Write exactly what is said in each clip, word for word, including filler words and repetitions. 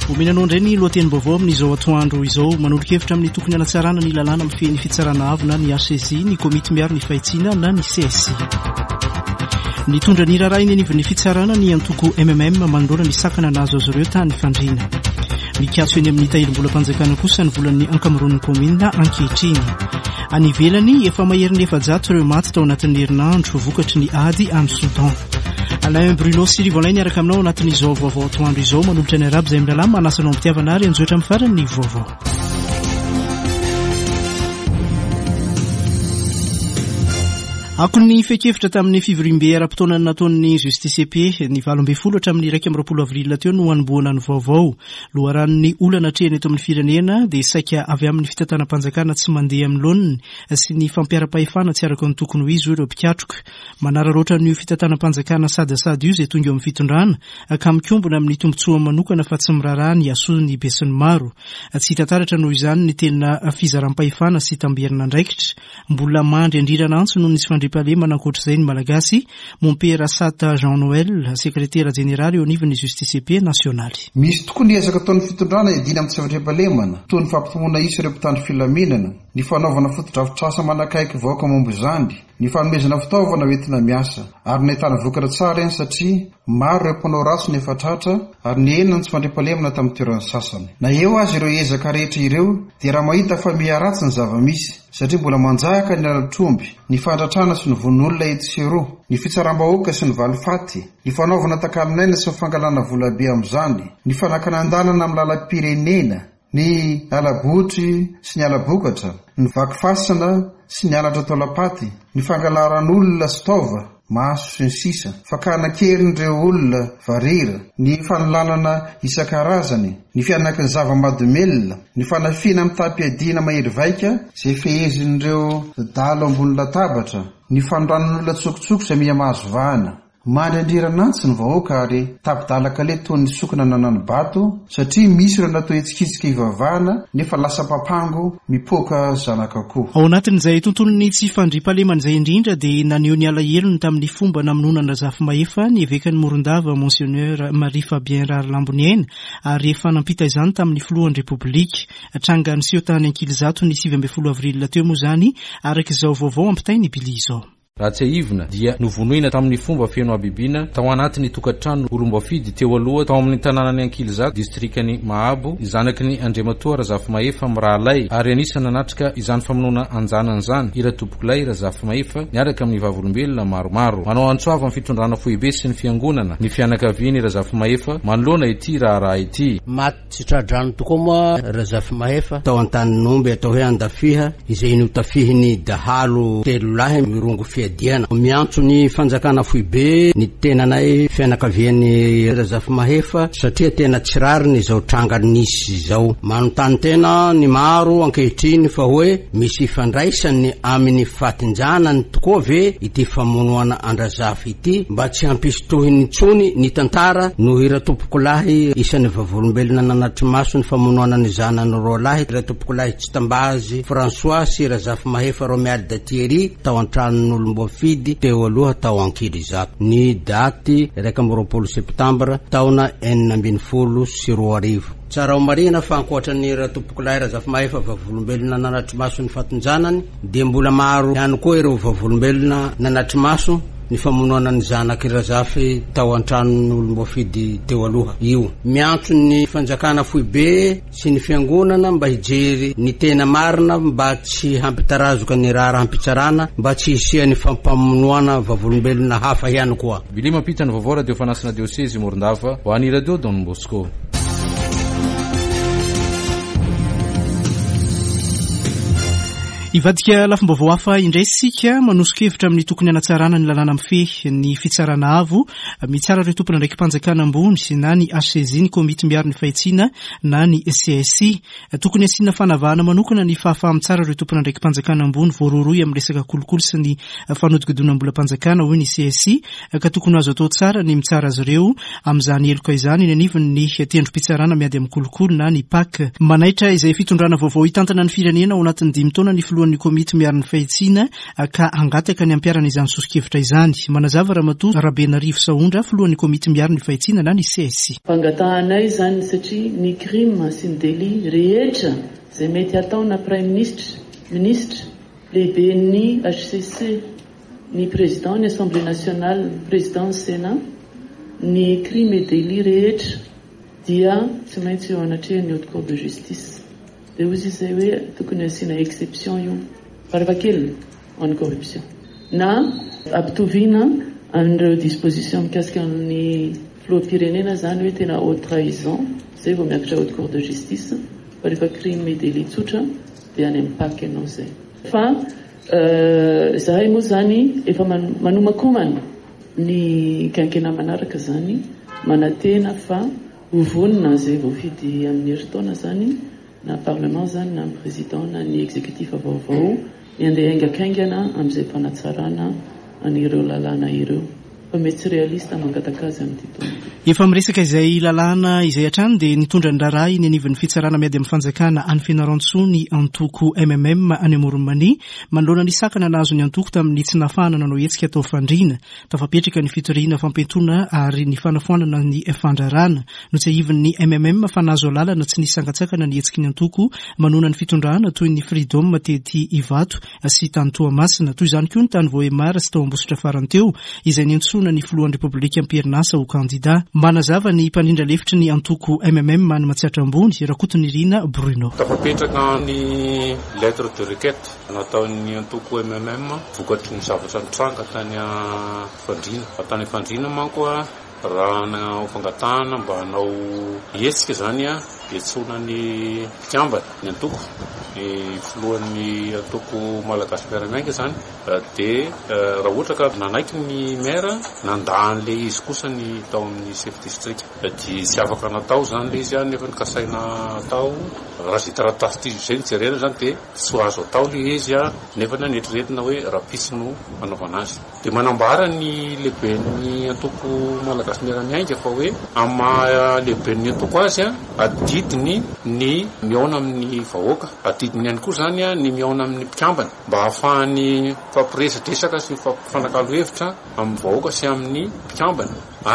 Omenanao indray ny lohateny vaovao amin'izao atoandro izao manolokevitra amin'ny tokony hanatsarana ny lalàna amin'ny fehiny fitsarana avo na ny H C Z, ny komity miaro ny fahitsiana na ny C S I. Nitondra ny raharaha iny anivon'ny fitsarana ny antoko M M M manoloana ny sakana nazo azy ireo tany fandriana. Mikatso eny amin'ny tahilom-bolam-panjakana kosa ny volan'ny ankamoron'ny komina ankehitriny. Any ivelany efa maherin'ny efajato ireo maty tao anatin'ny herinandro vokatry ny ady any Soudan. Alain Bruno Sirivolay niaraka aminao anatin'izao vaovao atoandro izao manolotra ny arabo izay milalama manasanao mitiavana ary anjoatra amin'ny farany ny vaovao. Ako ny fekefitra tamin'ny fivoriam-be ara-potoana nataon'ny Justice P ny valo amby folo hatramin'ny iraika amby roapolo avril teo no hanomboana ny vaovao. Loharan'ny olana hatrehany eto amin'ny firenena dia saika avy amin'ny fitantanam-panjakana tsy mandeha amin'ny laoniny sy ny fampiara-pahefana tsy araka ny tokony ho izy ireo mpiatroka. Manararoatra ny fitantanam-panjakana sadasady io izay tonga eo amin'ny fitondrana ka mikombona amin'ny tombotsoa manokana fa tsy miraharaha ny asony be sy ny maro. Tsy hitantaratra noho izany ny tena fizaram-pahefana sy tamberina andraikitra. Mbola mandry andrirana antso noho ny palema nankoatr'izay ny malagasy. Mompera Sata Jean Noël, sekretera jenerali eo anivon'ny Justice P nasionaly. Misy tokoa ny ezaka ataon'ny fitondrana idina amin'ny sevatrim-palemana toy ny fampitomoana isa ireo mpitandro filaminana, ny fanaovana fotodrafitrasa manakaiky vahoaka mombo izany, ny fanomezana fitaovana hoentina miasa ary ny ahitana vokatra tsara eny satria maro ireo mpanao ratsy ny efatratra ary ny enina tsy fandriam-palemana tamin'ny toerana sasany. Na eo azy ireo ezaka rehetra ireo dia raha mahita fa miha-ratsy ny zava-misy satria mbola manjaka ny lalatromby, ny fandratrana sy ny von'olona ety sy roa, ny fitsaram-bahoaka sy ny valifaty, ny fanaovana takaminaina sy ny fangalana volabe amin'izany, ny fanakanandalana amin'ny lalam-pirenena, ny alabotry sy ny alabokatra, ny vakifasana sy ny alatra taolapaty, ny fangalaran'olona sy taova maso sy ny sisa, fakanakerindreo olona varira, ny fanolanana isan-karazany, ny fianakany zava-madomelona, ny fanafina amin'ny tapiadina mahery vaika izay fehezin'ireo dalo ambony latabatra, ny fanoranan'olona tsokotsoko izay miha mahazo vahana. Mandry andriranantsy ny vahoaka ary tapidalaka le toy ny sokona nanany bato satria misy ireo natao etsikitsika ivavahana nefa lasa papango mipoka zanaka koa. Ao anatin'izay tontolony tsy fandriam-palemana izay indrindra dia naneho ny alahelo tamin'ny fomba namonoana Razafy Mahefa ny evekan'ny Morondava Monseigneur Marie Fabien Rarlamboniena ary efa nampita izany tamin'ny filohan'ny Repoblika. Tranga niseho tany Ankilizato ny sivy amby folo avril teo moa izany araka izao vaovao ampitainy Bili izao. Raha tsy ivona dia novonoina tamin'ny fomba feno abibina tao anatin'ny tokantrano Olombafidy teo aloha tao amin'ny tanànany Ankilizato distrikany Mahabo izanaky ny Andriamatoa Razafy Mahefa Miralay ary anisany nanatrika izany famonoana anjanany izany ira tompokolay Razafy Mahefa niaraka amin'ny vavolombelona maromaro manao antsoava amin'ny fitondrana foibe sy ny fiangonana ny fianakaviany Razafy Mahefa manoloana ity raharaha ity. Maty sitradrano tokoa moa Razafy Mahefa tao an-tanin'omby atao hoe andafiha izay notafihiny dahalo telo lahy mirongo fia diana miantso ny fanjakana foibe ny tenanay fianakaviany Razafy Mahefa satria tena tsirariny izao tranga nisy izao manontany tena ny maro ankehitriny fa hoe misy fandraisany amin'ny fatinjanany tokoa ve ity famonoana an-Razafy ity mba tsy hampisotohiny tsony ny tantara no ira tompokolahy isan'ny vavolombelona nanatry maso ny famonoana ny zanany roa lahy ira tompokolahy Tsitambazy François sy Razafy Mahefa Romial Datieri tao an-tranon'olo Fidy teo aloha tao Ankilizato ny daty iraika amby roapolo septambra taona enina ambin'ny folo sy roa arivo. Tsara ho marina fa ankoatran'ny tompokolahy Razafy Mahefa vavolombelona nanatry maso ny fatinjanany dia mbola maro ihany koa ireo vavolombelona nanatry maso ny famonoana ny zanaky Razafy tao an-tranon'Olombafidy teo aloha io. Miantso ny fanjakana foibe sy ny fiangonana mba hijery ny tena marina mba tsy hampitarazoka ny raha hampitsarana mba tsy hisian'ny fampamonoana vavolombelona hafa ihany koa. Bili mampita ny vaovao radio fanasina diosezi Morondava ho an'i Radio Don Bosco. Ivadika lafim-baovao hafa indray sika manosokevitra amin'ny tokony hanatsarana ny lalàna mifehy ny fitsarana avo mitsara ireo tompona ndraiky mpanjakana ambony na ny H C Z ny komity miaro ny fahitsiana na ny C S I. Tokony asiana fanavahana manokana ny fahafahamitsara ireo tompona ndraiky mpanjakana ambony voaroroy amin'ny resaka kolokolo sy ny fanodikodonam-bola-mpanjakana hoy ny C S I ka tokony azo atao tsara ny mitsara azy ireo amin'izany eloka izany ny anivon'ny tendrom-pitsarana miady amin'ny kolokolo na ny P A C. Manaitra izay fitondrana vaovao hitantana ny firenena ao anatin'ny dimy taona ny filoha filohan'ny komity miariny fahitsina ka angataka ny ampiarana izany sosikevitra izany. Manazava Ramatoa Rabenarivo Saondra filohan'ny komity miariny fahitsina na ny C S I. Fangatanay zany satria ny crime sy ny délit rehetra zay mety ataona prime ministre, ministre, lehiben'ny H C C, ny président ny Assemblée nationale, président Sénat, ny crime et délit rehetra dia tsy maintsy eo anatrehany haute cour de justice. Dia ozy izay hoe tokony asiana exception io varavakely en corruption. Na ampitoviana an'ireo disposition mikasika amin'ny filoham-pirenena zany hoe tena haute trahison, zay vao miakatra haute cour de justice. Fa rehefa crime et délit tsotra dia any amin'ny paky ianao zay. Fa zahay moa zany efa manomakomana ny kankena manaraka zany manatena fa hovonina zay voafidy amin'ny herintaona zany na parlement zany na président na ny exécutif avaovao ny andeha aingakaingana amin'izay fanatsarana anireo lalàna ireo. Fa mety tsy realista mangatakazy amin'ny tontolo. Efa miresaka izay lalàna izay hatrany dia nitondra ny raray ny anivon'ny fitsarana miady amin'ny fanjakana any Fianarantsoa ny antoko M M M any Amoronmany manoloana ny sakana nazo ny antoko tamin'ny tsy nafana nanao hetsika atao fandriana. Tafapetraka ny fitoriana fampentona ary ny fanafoanana ny fandrarana no tsy ahivin'ny M M M fa nazo lalana tsy nisy sangatsakana ny hetsiky ny antoko manona ny fitondrana toy ny Freedom Tety Ivato sy tany Toamasina toy izany koa ny tany Voemara sy tao Ambositra faranteo izay niantsona ny filohan'ny Repoblika Amperinasa ho kandida. Manazava ny mpanindra lefitry ny antoko M M M any Matsiatra Ambony Rakotony Rina Bruno. Tafapetraka ny lettre de requête nataon'ny antoko M M M vokatry ny zavatra nitranga tany fandriana. Tany fandriana manko raha na fangatahana mba hanao hetsika zany a etsona ny mpikambana ny antoko ny filohan'ny antoko malagasy miaramiainga zany dia raha ohatra ka nanaiky ny maire nandahan'le izy kosa ny tao amin'ny chef district dia tsy afaka natao zany le izy a nefa nikasaina atao raha zay taratasy ty zay nijerena zany dia tsy azo atao le izy a nefa nanetreretina hoe rapisy no anaovana azy. Dia manambara ny lehiben'ny antoko malagasy miaramiainga fa hoe amin'ny lehiben'ny antoko azy a adidiny ny miaona amin'ny vahoaka, adidiny ihany koa zany a ny miaona amin'ny mpikambana mba hahafahany fampiresadresaka sy fanakalo hevitra amin'ny vahoaka sy amin'ny mpikambana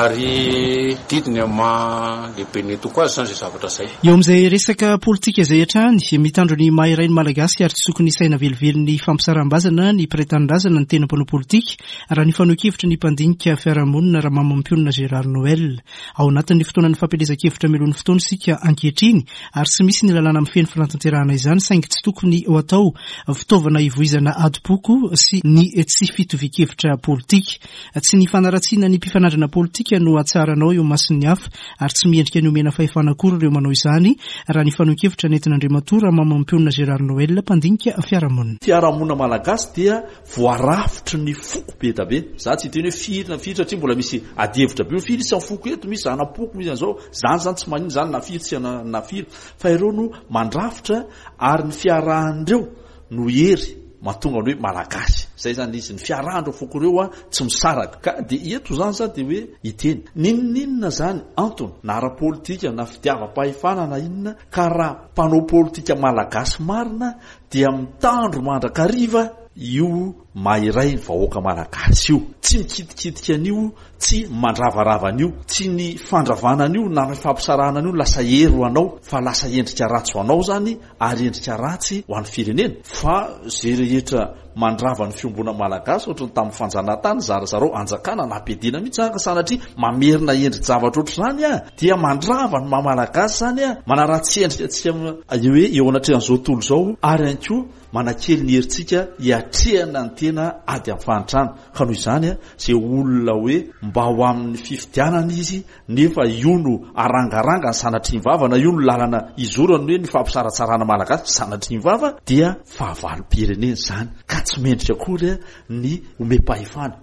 ary didiny amin'ny lehiben'ny antoko azy zany zay zavatra zay. Eo amin'izay resaka politika izay hatrany mitandro ny maha iray ny malagasy ary tsy sokony saina velively fampisaram-bazana ny mpiray-tanindrazana ny tena mpanao politika raha ny fanoan-kevitra ny mpandinika fiarahamonina raha mamam-pionina Gérard Noël. Ao anatin'ny fotoanan'ny fampielezan-kevitra melon'ny fotoana sika ankehitriny ary tsy misy ny lalàna amin'ny feno fanatanterahana izany saingy tsy tokony ho atao fitaovana hivoizana adi-poko sy ny tsy fitovi-kevitra politika. Tsy ny fanaratsiana ny mpifanandrana politika no atsaranao eo masin'ny hafa ary tsy miendrika ny omena fahefana akory ireo manao izany raha ny fanoan-kevitra nentin'Andriamantoa raha mamam-pionina Gérard Noël mpandinika fiarahamonina. Fiarahamonina malagasy dia voarafitry ny foko be da be. Za tsy hiteny hoe firina firy satria mbola misy adihevitra be firy sy foko eto misy zanapoko misy an'izao zany zany tsy manino zany na firy tsy na firy fa ireo no mandrafitra ary ny fiarahandreo no hery mahatonga ny hoe malagasy. Zay zany izy ny fiarahandreo foko reo a tsy misaraka ka dia eto zany zany dia hoe hiteny ninoninona zany antony na ara-politika na fitiavam-pahefana na inona ka raha mpanao politika malagasy marina dia mitandro mandrakariva io mahiray ny vahoaka malagasy io, tsy mikitikitika an'io, tsy mandravarava an'io, tsy ny fandravana an'io na ny fampisarahana an'io lasa hery ho anao fa lasa endrika ratsy ho anao zany ary endrika ratsy ho an'ny firenena. Fa zay rehetra mandrava ny fiombona malagasy ohatrany tamin'ny fanjanahantany zarazarao anjakana na ampedina mihitsy ka sanatria mamerina endrika zavatra ohatr' zany a dia mandrava ny maha-malagasy zany a manaratsy endrika atsika hoe eo anatrehan'izao tontolo zao ary ihany koa manakely ny herintsika hiatrehana ny tena ady amin'ny fanitrana. Ka noho izany a zay olona hoe mba ho amin'ny fifidianana izy nefa io no arangaranga ny sanatriny vava na io no lalana izorany hoe ny fampisaratsarana malagasy sanatriny vava dia fahavalo-pirenena zany ka tsy mendrika akory ny omem-pahefana.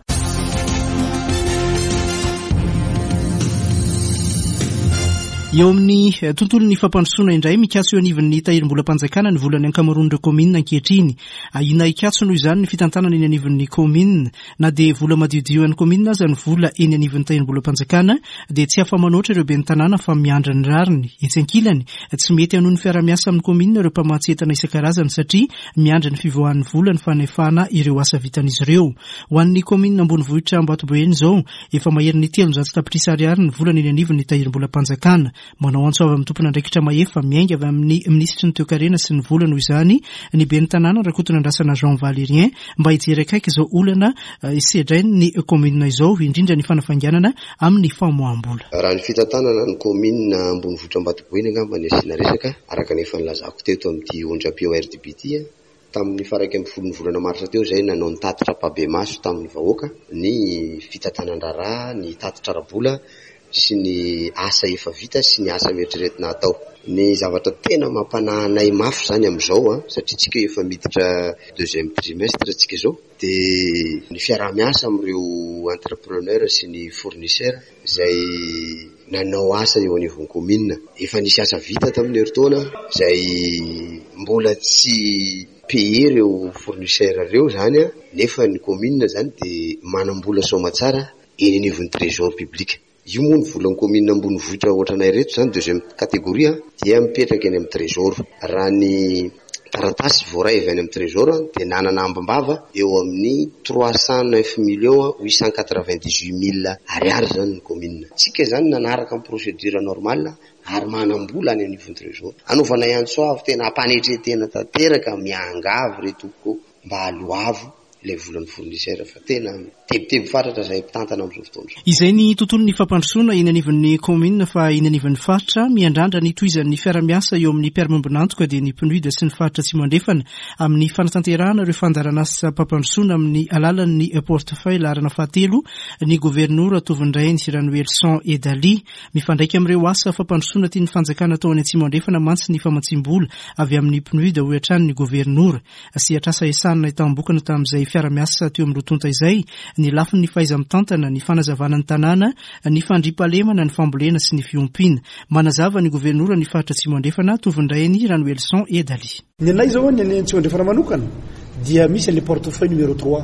eo amin'ny tontolon'ny fampandrosoana indray mikatso eo anivon'ny tahirim-bolam-panjakana ny volany ankamaroan'ireo komina ankehitriny. Ina ikatso noho izany ny fitantanana eny anivon'ny komina na dia vola madiodio an'ny komina aza ny vola eny anivon'ny tahirim-bolam-panjakana dia tsy afa-manoatra ireo ben'ny tanàna fa miandra ny rariny. Etsy ankilany tsy mety hanohy ny fiara-miasa amin'ny komina ireo mpamahatsetana isan-karazany satria miandra ny fivoahan'ny vola ny fanefana ireo asa vitan'izy ireo. Ho an'ny komina ambonivohitra Ambatoboeny izao efa mahery ny telonjato tapitrisa ariary ny volana eny anivon'ny tahirim-bolam-panjakana. Manao antsoava amin'ny tompon'andraikitra mahefa miainga avy amin'ny ministry ny toekarena sy ny vola noho izany ny ben'ny tanàna rakotona andrasana Jean Valérien mba hijery akaiky izao olana isedrainy ny komina izao indrindra ny fanafanganana amin'ny famoaham-bola. Raha ny fitantanana ny komina ambonivohitra Ambatoboeny angamba ny asiana resaka araka ny efa nilazako teto amin'ity ondrapeo R D B T tamin'ny faraiky amin'ny folo ny volana marsa teo izay nanao ny tatitra Pabemaso tamin'ny vahoaka ny fitantanan-draharaha ny tatitra arabola sy ny asa efa vita sy ny asa mieritriretina atao. Ny zavatra tena mampananay mafy zany amin'izao satria tsika efa miditra deuxième trimestre tsika izao dia ny fiaraha-miasa amin'ireo entrepreneur sy ny fournisseur izay nanao asa eo anivon'ny komina. Efa nisy asa vita tamin'ny heritaona izay mbola tsy paye ireo fournisseur ireo zany nefa ny komina zany dia manambola somatsara eny anivon'ny trésor public. Io moa ny volan'ny komina ambony vohitra ohatranay reto zany deuxième catégorie dia mipetraka eny amin'ny trésor. Raha ny taratasy voaray avy any amin'ny trésor dia nanana ambambava eo amin'ny trois cent neuf millions huit cent quatre-vingt-dix-huit mille ariary zany ny komina. Tsika zany nanaraka amin'ny procédure normale ary manambola any anivon'ny trésor. Anaovana antsoavy tena ampanetretena tanteraka miangavy retoko mba aloavo ilay volan'ny fournisseur fa tena tebiteby faratra izay mpitantana amin'izao fotoana. Izay ny tontolon'ny fampandrosoana eny anivon'ny komina fa eny anivon'ny faritra miandrandra ny tohizan'ny fiara-miasa eo amin'ny mpiara-miombonantoka dia ny pnude sy ny faritra tsy mandrefana amin'ny fanatanterahana ireo fandarana asa fampandrosoana amin'ny alalan'ny portefeuille arana fahatelo ny gouvernoura tovindray ny Ranoelson Edali mifandraika amin'ireo asa fampandrosoana tiany fanjakana atao any Antsimandrefana mantsy ny famatsim-bola avy amin'ny pnude ho atran'ny gouvernoura sy atrasa esanina itambokana tamin'izay fiara-miasa teo amin'ny rotonta izay ny lafiny ny fahaiza-mitantana ny fanazavana ny tanàna ny fandripahalemana ny fambolena sy ny fiompiana. Manazava ny gouvernoura ny faritra Antsimandrefana tovindrainy Ranoelson Edali. Ny anay zao ny Antsimandrefana manokana dia misy le portefeuille numéro trois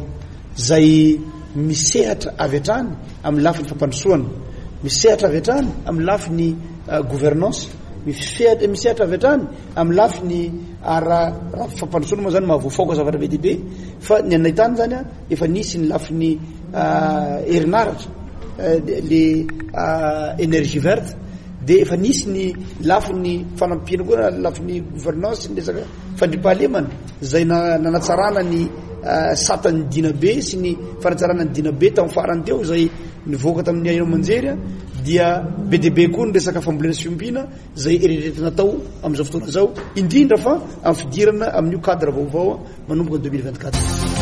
zay misehatra avy hatrany amin'ny lafiny fampandrosoana, misehatra avy hatrany amin'ny lafiny gouvernance, misehatra avy hatrany amin'ny lafiny ara fampandrosoana moa zany mahavoafaoka zavatra be dehibe fa ny anay tany zany efa nisy ny lafiny herinaratra le énergie verte dia efa nisy ny lafiny fanampiana koa lafiny gouvernance ny resaka fandripahalemana zay nanatsarana ny satan'ny dinabe sy ny fanatsarana ny dinabe tamin'ny farany teo zay nivoaka tamin'ny aino manjery dia be dehibe koa ny resaka fambolena sy fiompiana zay eritreretina tao amin'izao fotoana zao indrindra fa amin'ny fidirana amin'io cadre vaovao manomboka ny deux mille vingt-quatre.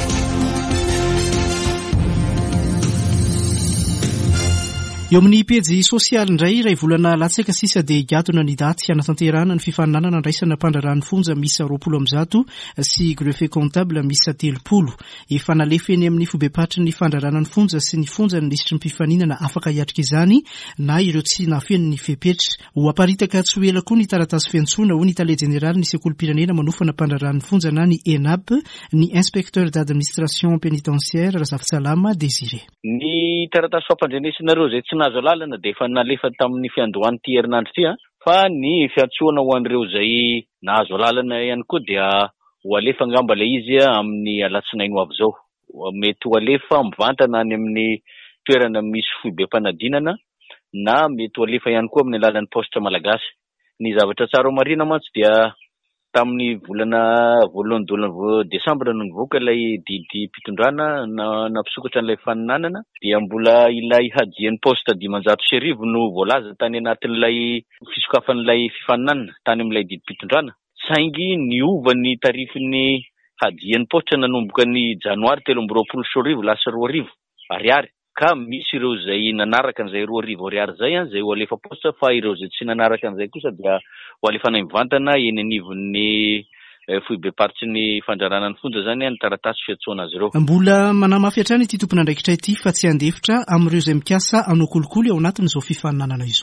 Eo amin'ny pejy sosialy indray iray volana latsaka sisa dia higadona ny daty hanatanterahana ny fifaninanana andraisana mpandrarahany fonja misa roapolo ambizato sy greffe comptable misa telopolo. Efa nalefa eny amin'ny fobepatry ny fandrarahana ny fonja sy ny fonja ny lisitry ny mpifaninana afaka hiatrika izany na ireo tsy nafeny ny fepetra. Ho aparitaka tsy ho ela koa ny taratasy fiantsoana ho ny tale jeneraly ny sekolim-pirenena manofana mpandrarahany fonja na ny E N A P ny inspecteur d'administration pénitentiaire Razafintsalama Désiré. Ny taratasy fampandrenesanareo zay tsy nazo lalana dia efa nalefa tamin'ny fiandohany ty herinandro ty fa ny fiantsoana ho an'ireo zay nazo lalana ihany koa dia ho alefa angamba le izy amin'ny alatsinainy ho avy zao. Mety ho alefa mivantana any amin'ny toerana misy foibe-panadinana na mety ho alefa ihany koa amin'ny alalan'ny poste malagasy. Ny zavatra tsara marina mantsy dia tamin'ny volana voalohany volana desambra no nivoaka ilay didy mpitondrana na nampisokatra an'ilay faninanana dia mbola ilay hadian'ny poste dimanjato sy arivo no voalaza tany anatin'ilay fisokafan'ilay fifaninanana tany amin'ilay didy mpitondrana. Saingy niova ny tarifin'ny hadian'ny poste nanomboka ny janoary telo amby roapolo sy arivo lasa roa arivo ariary. Ka misy ireo zay nanaraka an'izay roa arivo ariary zay zay ho alefa poste fa ireo zay tsy nanaraka an'izay kosa dia ho alefa mivantana eny anivon'ny foibe-paritry ny fandrarana ny fonja zany ny taratasy fiantsoana azy ireo. Mbola manamafy hatrany ity tompon'andraikitra ity fa tsy andefitra amin'ireo zay mikasa hanao kolikoly ao anatin'izao fifaninanana izao.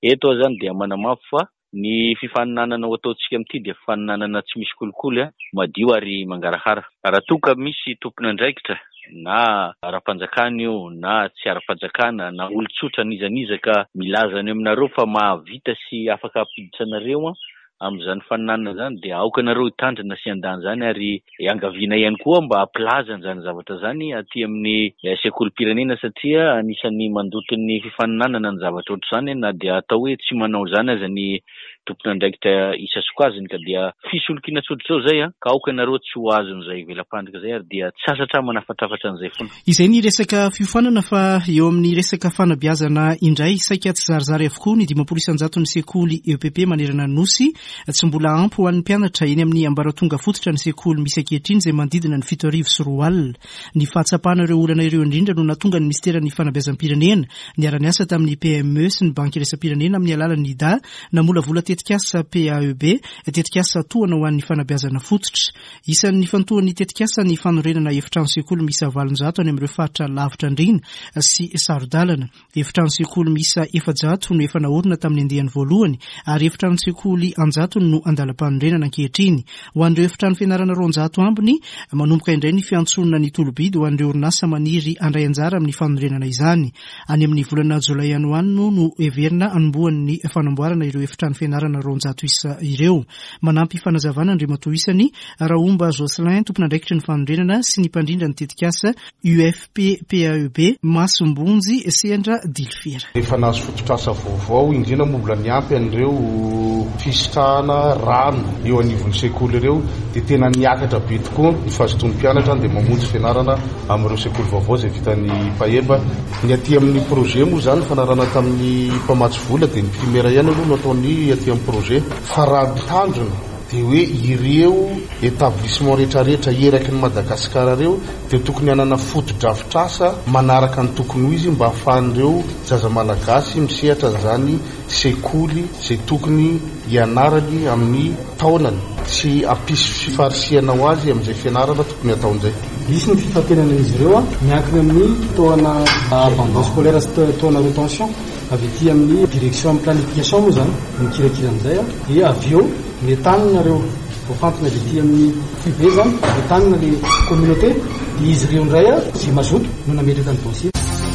eto zany dia manamafy fa ny fifaninanana ho ataontsika amin'ity dia fifaninanana tsy misy kolikoly a madio ary mangarahara. Raha toka misy tompona andraikitra na ara-panjakana io na tsy ara-panjakana na olon-tsotra nizanizaka milaza any aminareo fa mahavita sy afaka ampiditsanareo a amin'izany faninanana zany dia aoka nareo hitandrina sy andany zany ary angaviana ihany koa mba hampilazana zany zavatra zany aty amin'ny sekolim-pirenena satria anisan'ny mandoto ny fifaninanana ny zavatra ohatr' zany na dia atao hoe tsy manao zany aza ny tompona andraikitra isa sokaziny ka dia fisolokina tsotr'izao zay a ka aoka nareo tsy ho azon'izay velapandrika zay ary dia tsy asatra manafatrafatra an'izay foana. Izay ny resaka fiofanana fa eo amin'ny resaka fanabeazana indray saika tsy zarizary avokoa ny dimampolo isanjato ny sekoly E P P manerana ny nosy tsy mbola ampy ho an'ny mpianatra eny amin'ny ambaratonga fototra ny sekoly misy ankehitriny izay manodidina ny fito arivo sy roa alina. Ny fahatsapana ireo olana ireo indrindra no natonga ny ministeran'ny fanabeazam-pirenena niara-niasa tamin'ny P M E sy ny banky irasam-pirenena amin'ny alalan'ny I D A namolavola tetikasa P A E B tetikasa tohana ho an'ny fanabeazana fototra. Isan'ny fantohan'ny tetikasa ny fanorenana efitrano sekoly misy valonjato any amin'ireo faritra lavitra andrina sy sarodalana. Efitrano sekoly misy efajato no efa naorina tamin'ny andehan'ny voalohany ary efitrano sekoly anjato no andalam-panorenana ankehitriny. Ho an'ireo efitrano fianarana roanjato ambiny manomboka indray ny fiantsonana ny tolobidy ho an'ireo orinasa maniry andray anjara amin'ny fanorenana izany. Any amin'ny volana jolay any ho any no everina anombohan'ny fanamboarana ireo efitrano fianarana roanjato isa ireo. Manampy fanazavana Andriamatoa Isany Raomba Jocelyn tompona andraikitry ny fanorenana sy ny mpandrindra ny tetikasa U F P P A E B Masombonjy Sendra Dilfera. Efa nazo fototrasa vaovao indrindra momba ny ampy an'ireo fisitrahana rano eo anivon'ny sekoly ireo dia tena niakatra be tokoa ny fahazotoan'ny mpianatra dia mamonjy fianarana amin'ireo sekoly vaovao izay vitan'ny Paeba. Ny aty amin'ny projet moa izany fanarana tamin'ny mpamatsy vola dia ny primera ihany aloha no ataony aty amin'ny projet fa raha mitandrina dia hoe ireo établissement rehetrarehetra eraky ny Madagasikara ireo dia tokony hanana foto-drafitrasa manaraka ny tokony ho izy mba ahafahan'ireo zaza malagasy misehatra zany sekoly izay tokony hianarany amin'ny taonany sy ampisy fifarisiana ho azy amin'izay fianarana tokony ataon'izay. Misy ny fifatenana izy ireo a miankina amin'ny toana abandon scolaire sy toana retention avy ety amin'ny direction amin'ny planification moa zany mikirakira amin'izay a dia avy eo metanina voafantona dia ety amin'ny privé zany metanina le communauté dia izy ireo indray a tsy mazoto no nametraka ny dossier.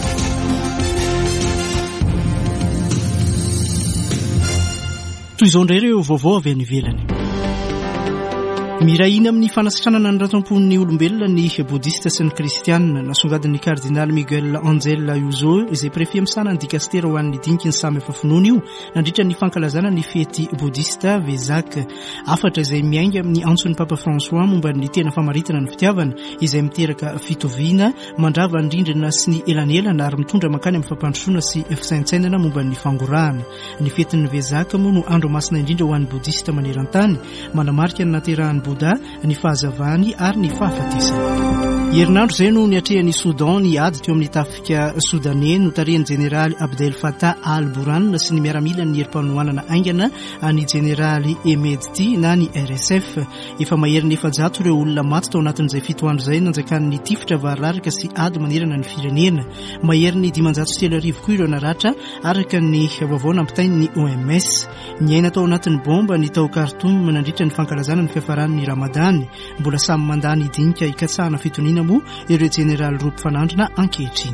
Toy izao indray ireo vaovao avy any ivelany. Mirahina amin'ny fanasitranana ny ratam-pon'ny olombelona ny boudista sy ny kristianina nasongadin'ny kardinaly Miguel Angel Ayuso izay prefet misana ny dikastera ho an'ny dinky ny samy efa finoana io nandritra ny fankalazana ny fety boudista Vesak. Afatra izay miainga amin'ny antson'ny Papa François momba ny tena famaritana ny fitiavana izay miteraka fitoviana mandrava ny rindrina sy ny elanelana ary mitondra makany amin'ny fampandrosoana sy fisaintsainana momba ny fangorahana. Ny fetin'ny Vesak moa no andro masina indrindra ho an'ny boudista maneran-tany manamarika ny naterahan'ny Buddha ny fahazavany ary ny fahafatesany. Herinandro izay no niatrehan'ny Soudan ny ady teo amin'ny tafika Soudanais no tarehan'ny Jeneraly Abdel Fattah al-Burhan sy ny miaramila ny herim-panohanana aingana ny Jeneraly Hemedti na ny R S F. Efa maherin'ny efajato ireo olona maty tao anatin'izay fito andro izay nanjakan'ny tifitra vahalaraka sy ady manerana ny firenena. Maherin'ny dimanjato sy telo arivo koa ireo naratra araka ny vaovao nampitain'ny O M S. Niaina tao anatin'ny bomba ny tao Khartoum nandritra ny fankalazana ny fiafaran'ny Ramadan. Mbola samy mandany idinika ikatsahana fitoniana moa ireo Jeneraly roa mpifanandrina ankehitriny.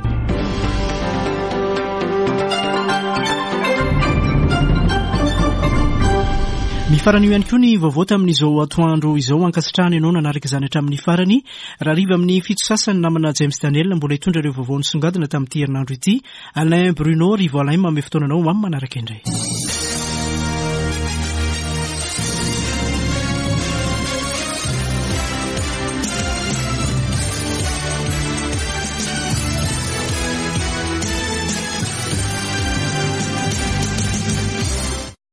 Mifarany ihany koa ny vaovao tamin'izao atoandro izao ankasitrahana ianao nanaraka izany hatramin'ny farany. Raha riva amin'ny fito sasany namana James Daniel mbola hitondra ireo vaovao nisongadina tamin'ity herinandro ity. Alain Bruno Rivo Alain mamy fotoananao mamy manaraka indray.